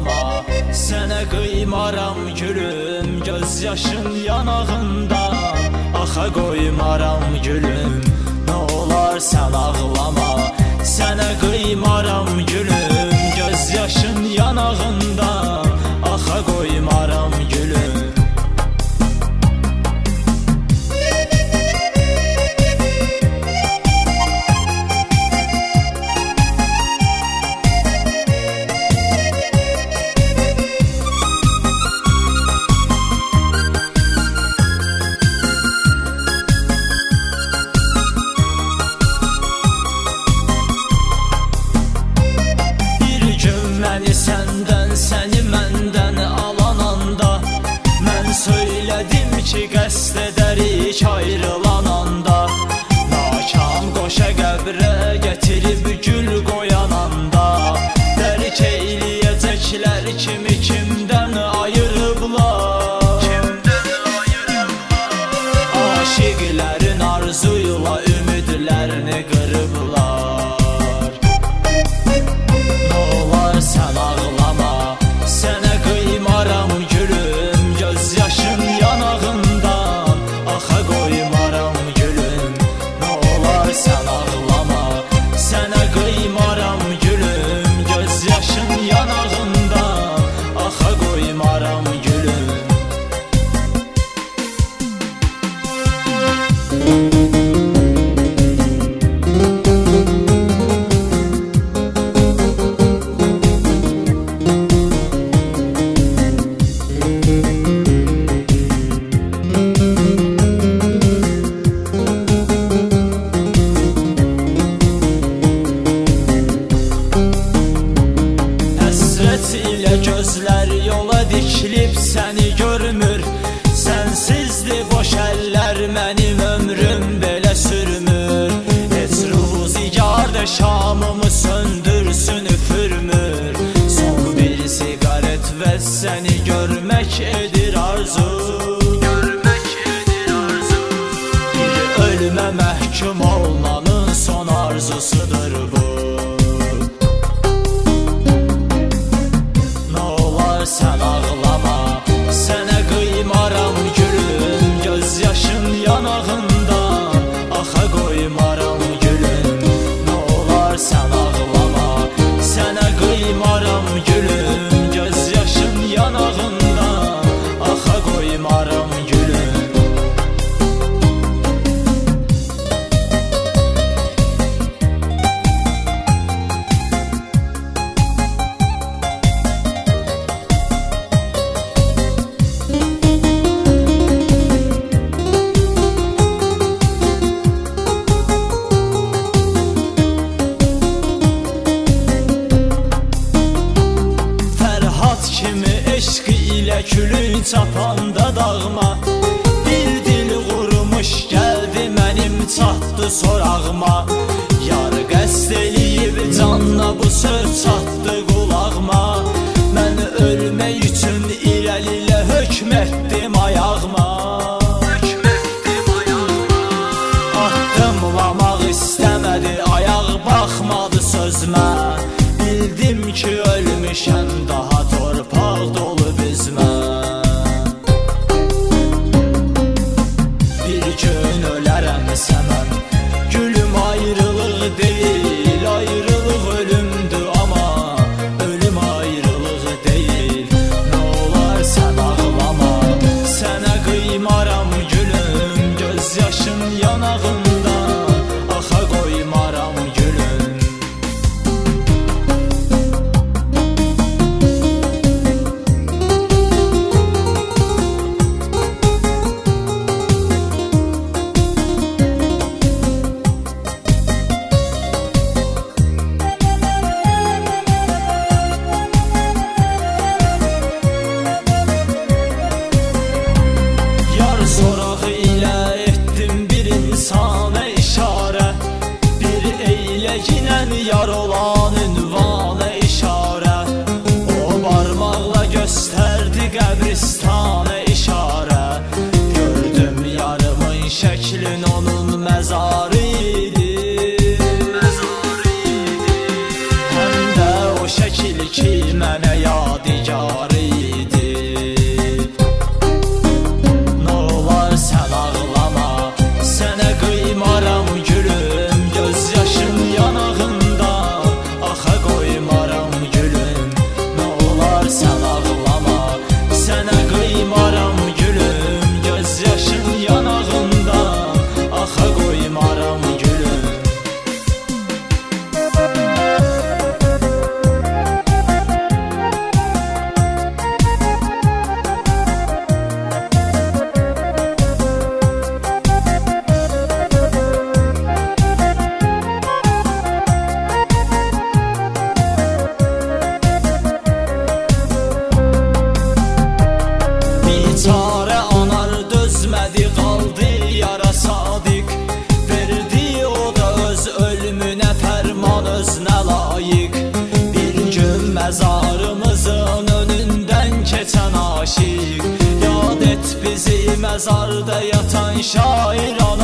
ağlama, sənə qıymaram gülüm, göz yaşın yanağında. Axa qoymaram gülüm, nə olar sən ağlama, sənə qıymaram gülüm, göz yaşın yanağında. Axa qoymaram gülüm. Məni səndən, səni məndən alan anda, mən söylədim ki, qəsd edərik ayrılan anda. Nakam qoşa qəbrə gətirib gül qoyan anda, dərk eyləyəcəklər kimi kimdən ayırıblar, aşiqlərin arzuyla ümidlərini qırıblar. Sən ağlama, sənə qıymaram gülüm, göz yaşın yanağından. Axa qoymaram gülüm, nə olar sən ağlama, sənə qıymaram gülüm, göz yaşın yanağından. Axa qoymaram gülüm. Gözlər yola dikilib səni görmür, sənsizdir boş əllər, mənim ömrüm belə sürmür. Heç ruzigarda şamımı söndürsün üfürmür, son bir sigaret və səni görmək edir arzu. Bir ölümə məhkum olmanın son arzusudur bu. Sən ağlama, sənə qıymaram gülüm, göz yaşın yanağından. Axa qoymaram gülüm, nə olar sən ağlama, sənə qıymaram gülüm, göz yaşın yanağından. Axa qoymaram gülüm. Külün çapanda dağma, bir dil qurumuş gəldi mənim çatdı sorağıma. Yar qəsd eləyib canla bu söz çatdı qulağıma, mən ölmək üçün irəlilə hökm etdim ayağıma. Addımlamaq istəmədi, ayaq baxmadı sözmə, bildim ki ölmüşəm, daha torpaq dolu bizmə. Bir gün ölərəmsə mən, gülüm ayrılıq deyil, ayrılıq ölümdür, amma ölüm ayrılıq. məzarda yatan şairan